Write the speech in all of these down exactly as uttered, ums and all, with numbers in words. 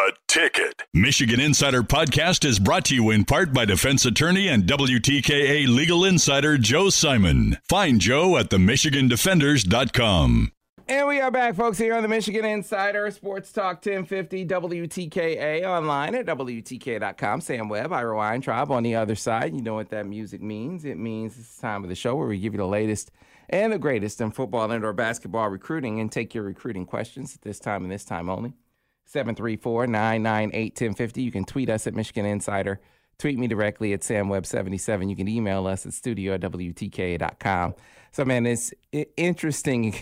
The Ticket. Michigan Insider Podcast is brought to you in part by defense attorney and W T K A legal insider Joe Simon. Find Joe at the michigan defenders dot com. And we are back, folks, here on the Michigan Insider Sports Talk ten fifty W T K A, online at W T K A dot com. Sam Webb, Ira Weintraub on the other side. You know what that music means. It means it's time of the show where we give you the latest and the greatest in football and or basketball recruiting and take your recruiting questions at this time and this time only. seven three four, nine nine eight, one oh five oh. You can tweet us at Michigan Insider. Tweet me directly at Sam Webb seventy-seven. You can email us at studio at W T K A dot com. So, man, it's interesting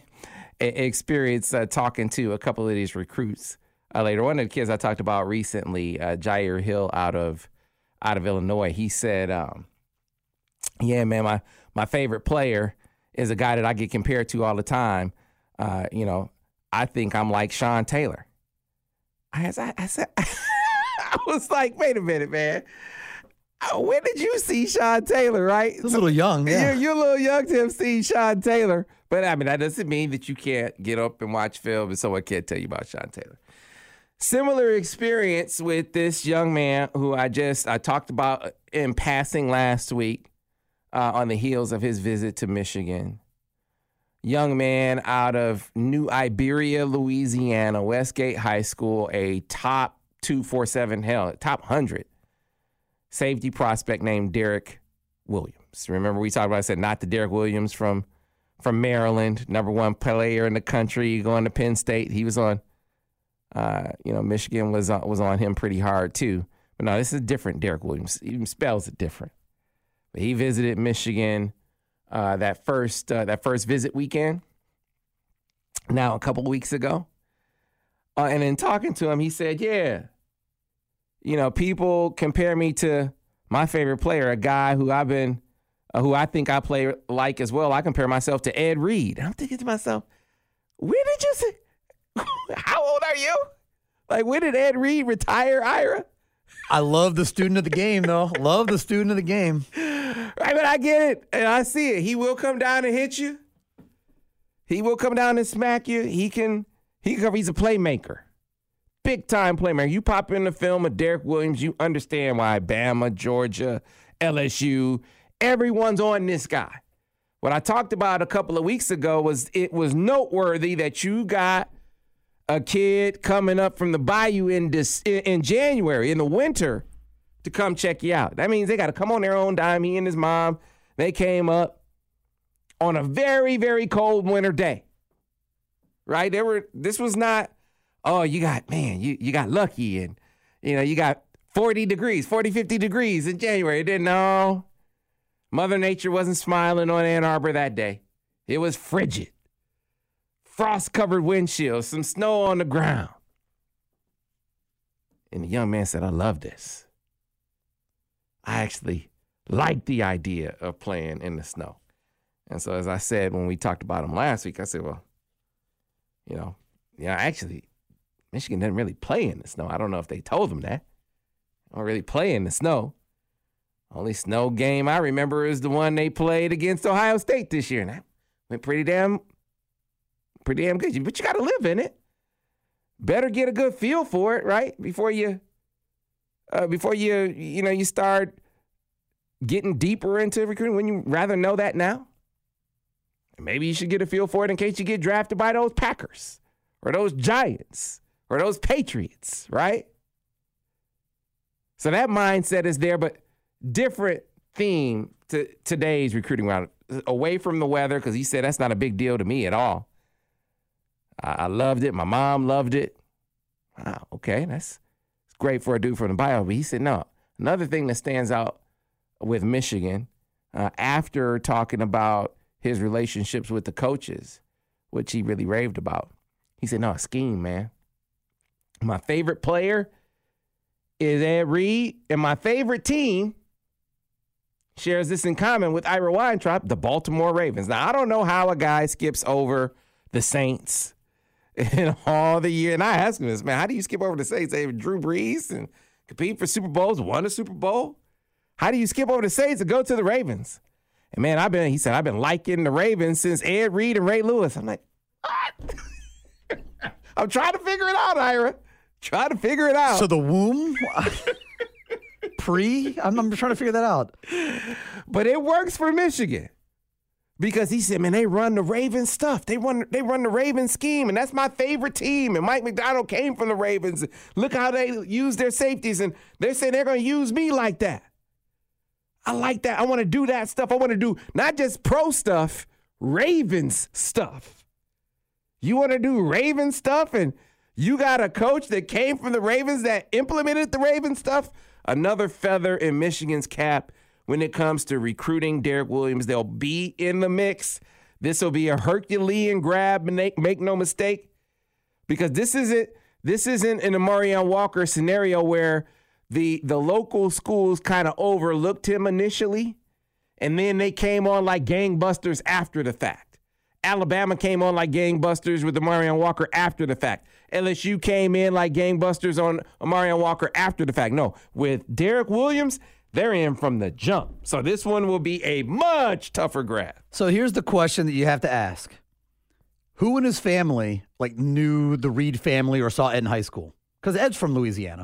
experience uh, talking to a couple of these recruits uh, later. One of the kids I talked about recently, uh, Jair Hill out of out of Illinois, he said, um, yeah, man, my, my favorite player is a guy that I get compared to all the time. Uh, you know, I think I'm like Sean Taylor. I, I, I said, I was like, wait a minute, man. When did you see Sean Taylor, right? A little young, yeah. You're, you're a little young to have seen Sean Taylor. But, I mean, that doesn't mean that you can't get up and watch film and someone can't tell you about Sean Taylor. Similar experience with this young man who I just I talked about in passing last week uh, on the heels of his visit to Michigan. Young man out of New Iberia, Louisiana, Westgate High School, a top two forty-seven, hell, top one hundred safety prospect named Derek Williams. Remember we talked about, I said, not the Derek Williams from from Maryland, number one player in the country, going to Penn State. He was on, uh, you know, Michigan was on, was on him pretty hard too. But no, this is different Derek Williams. He even spells it different. But he visited Michigan uh, that first uh, that first visit weekend, now a couple weeks ago. Uh, and in talking to him, he said, yeah, you know, people compare me to my favorite player, a guy who I've been Uh, who I think I play like as well. I compare myself to Ed Reed. I'm thinking to myself, when did you say, how old are you? Like, when did Ed Reed retire, Ira? I love the student of the game, though. Love the student of the game. Right, but I get it, and I see it. He will come down and hit you. He will come down and smack you. He can, he can, he's a playmaker. Big-time playmaker. You pop in the film of Derek Williams, you understand why Bama, Georgia, L S U, everyone's on this guy. What I talked about a couple of weeks ago was it was noteworthy that you got a kid coming up from the Bayou in this, in January, in the winter, to come check you out. That means they got to come on their own dime. He and his mom, they came up on a very, very cold winter day. Right? They were. This was not, oh, you got, man, you, you got lucky and, you know, you got forty degrees, forty, fifty degrees in January. It didn't know. Mother Nature wasn't smiling on Ann Arbor that day. It was frigid. Frost-covered windshields, some snow on the ground. And the young man said, I love this. I actually like the idea of playing in the snow. And so as I said when we talked about him last week, I said, well, you know, yeah, actually, Michigan doesn't really play in the snow. I don't know if they told him that. They don't really play in the snow. Only snow game I remember is the one they played against Ohio State this year. And that went pretty damn, pretty damn good. But you got to live in it. Better get a good feel for it, right? Before you, uh, before you, you know, you start getting deeper into recruiting. Wouldn't you rather know that now? Maybe you should get a feel for it in case you get drafted by those Packers or those Giants or those Patriots, right? So that mindset is there, but different theme to today's recruiting round. Away from the weather, because he said that's not a big deal to me at all. I, I loved it. My mom loved it. Wow, okay, that's, that's great for a dude from the bio. But he said, no, another thing that stands out with Michigan, uh, after talking about his relationships with the coaches, which he really raved about, he said, no, scheme, man. My favorite player is Ed Reed, and my favorite team shares this in common with Ira Weintraub, the Baltimore Ravens. Now, I don't know how a guy skips over the Saints in all the year. And I asked him this, man, how do you skip over the Saints? They have Drew Brees and compete for Super Bowls, won a Super Bowl. How do you skip over the Saints and go to the Ravens? And, man, I've been, he said, I've been liking the Ravens since Ed Reed and Ray Lewis. I'm like, what? I'm trying to figure it out, Ira. Try to figure it out. So the womb? Pre? I'm, I'm trying to figure that out. But it works for Michigan. Because he said, man, they run the Ravens stuff. They run they run the Ravens scheme, and that's my favorite team. And Mike Macdonald came from the Ravens. Look how they use their safeties, and they're saying they're going to use me like that. I like that. I want to do that stuff. I want to do not just pro stuff, Ravens stuff. You want to do Ravens stuff, and you got a coach that came from the Ravens that implemented the Ravens stuff? Another feather in Michigan's cap. When it comes to recruiting Derek Williams, they'll be in the mix. This will be a Herculean grab, make, make no mistake, because this isn't this isn't an Amarion Walker scenario where the the local schools kind of overlooked him initially, and then they came on like gangbusters after the fact. Alabama came on like gangbusters with Amarion Walker after the fact. L S U came in like gangbusters on Amarion Walker after the fact. No, with Derek Williams, they're in from the jump. So this one will be a much tougher grab. So here's the question that you have to ask. Who in his family, like, knew the Reed family or saw Ed in high school? Because Ed's from Louisiana.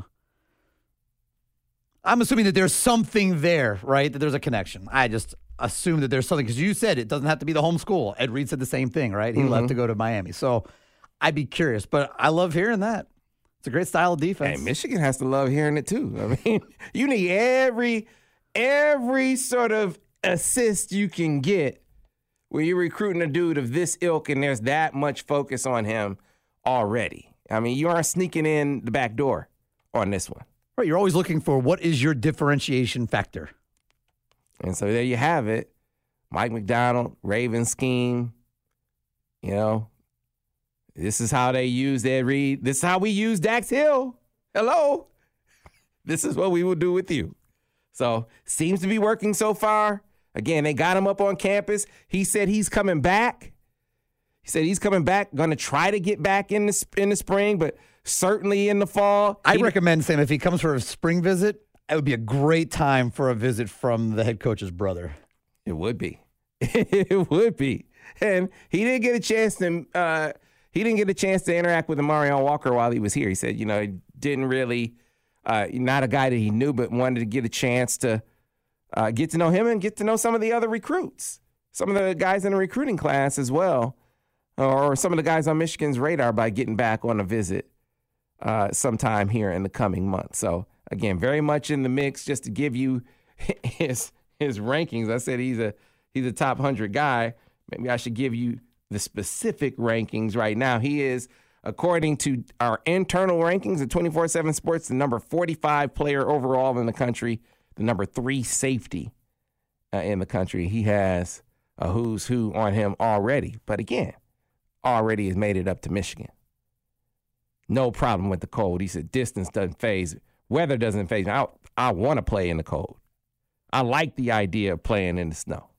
I'm assuming that there's something there, right? That there's a connection. I just assume that there's something. Because you said it doesn't have to be the home school. Ed Reed said the same thing, right? He mm-hmm. left to go to Miami. So I'd be curious. But I love hearing that. It's a great style of defense. Hey, Michigan has to love hearing it, too. I mean, you need every every sort of assist you can get when you're recruiting a dude of this ilk and there's that much focus on him already. I mean, you aren't sneaking in the back door on this one. Right, you're always looking for what is your differentiation factor. And so there you have it. Mike Macdonald, Raven scheme, you know. This is how they use Ed Reed. This is how we use Dax Hill. Hello. This is what we will do with you. So, seems to be working so far. Again, they got him up on campus. He said he's coming back. He said he's coming back, going to try to get back in the, in the spring, but certainly in the fall. I he, recommend, Sam, if he comes for a spring visit, it would be a great time for a visit from the head coach's brother. It would be. It would be. And he didn't get a chance to uh, – He didn't get a chance to interact with Amarion Walker while he was here. He said, you know, he didn't really, uh, not a guy that he knew, but wanted to get a chance to uh, get to know him and get to know some of the other recruits, some of the guys in the recruiting class as well, or some of the guys on Michigan's radar by getting back on a visit uh, sometime here in the coming months. So, again, very much in the mix. Just to give you his his rankings, I said he's a he's a top one hundred guy. Maybe I should give you the specific rankings right now. He is, according to our internal rankings at twenty-four seven Sports, the number forty-five player overall in the country, the number three safety uh, in the country. He has a who's who on him already. But again, already has made it up to Michigan. No problem with the cold. He said distance doesn't phase. Weather doesn't phase me. I, I want to play in the cold. I like the idea of playing in the snow.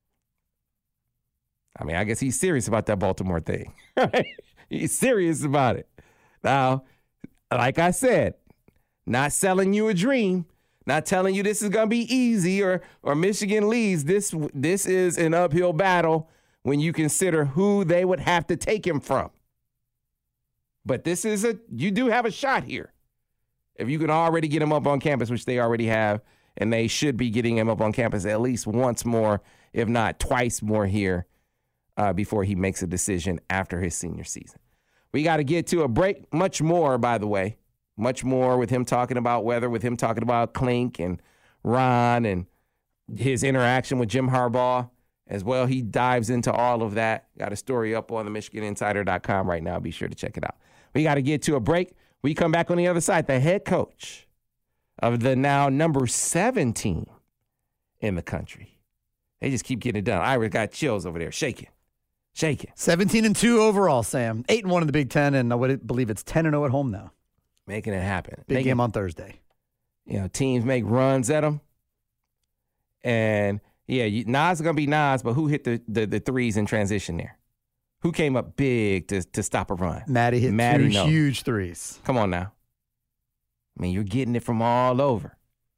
I mean, I guess he's serious about that Baltimore thing. Right? He's serious about it. Now, like I said, not selling you a dream, not telling you this is going to be easy or or Michigan leads. This this is an uphill battle when you consider who they would have to take him from. But this is a you do have a shot here. If you can already get him up on campus, which they already have, and they should be getting him up on campus at least once more, if not twice more here. Uh, before he makes a decision after his senior season. We got to get to a break. Much more, by the way. Much more with him talking about weather, with him talking about Klink and Ron and his interaction with Jim Harbaugh as well. He dives into all of that. Got a story up on the Michigan Insider dot com right now. Be sure to check it out. We got to get to a break. We come back on the other side. The head coach of the now number seven team in the country. They just keep getting it done. Ira got chills over there, shaking. Shaking. seventeen and two overall, Sam. eight and one in the Big Ten, and I would believe it's ten and oh at home now. Making it happen. Big Making, game on Thursday. You know, teams make runs at them. And, yeah, you, Nas is going to be Nas, but who hit the, the, the threes in transition there? Who came up big to, to stop a run? Maddie hit Maddie, two no. huge threes. Come on now. I mean, you're getting it from all over.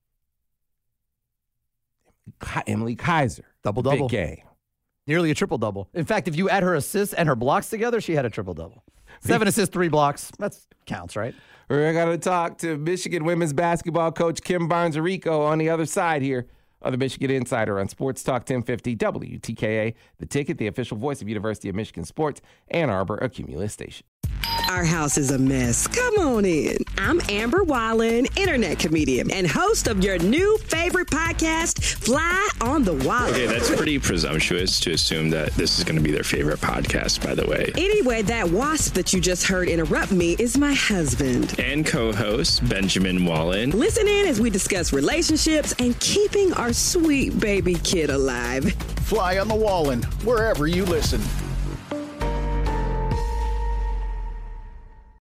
Emily Kaiser. Double-double. Big game. Nearly a triple-double. In fact, if you add her assists and her blocks together, she had a triple-double. Seven assists, three blocks. That counts, right? We're going to talk to Michigan women's basketball coach Kim Barnes-Arico on the other side here of the Michigan Insider on Sports Talk ten fifty W T K A, The Ticket, the official voice of University of Michigan Sports, Ann Arbor, a Cumulus station. Our house is a mess. Come on in. I'm Amber Wallen, internet comedian and host of your new favorite podcast, Fly on the Wallen. Okay, that's pretty presumptuous to assume that this is going to be their favorite podcast, by the way. Anyway, that wasp that you just heard interrupt me is my husband. And co-host, Benjamin Wallen. Listen in as we discuss relationships and keeping our sweet baby kid alive. Fly on the Wallen, wherever you listen.